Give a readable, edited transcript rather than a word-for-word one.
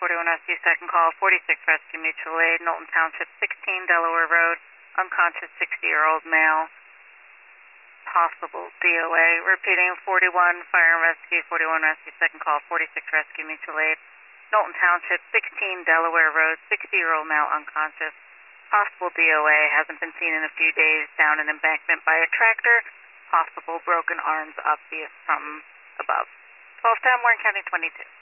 41 Rescue, second call, 46 Rescue Mutual Aid, Knowlton Township, 16 Delaware Road, unconscious 60-year-old male, possible DOA. Repeating, 41 Fire and Rescue, 41 Rescue, second call, 46 Rescue Mutual Aid, Knowlton Township, 16 Delaware Road, 60-year-old male, unconscious, possible DOA, hasn't been seen in a few days, down an embankment by a tractor, possible broken arms obvious from above. 1210, Warren County 22.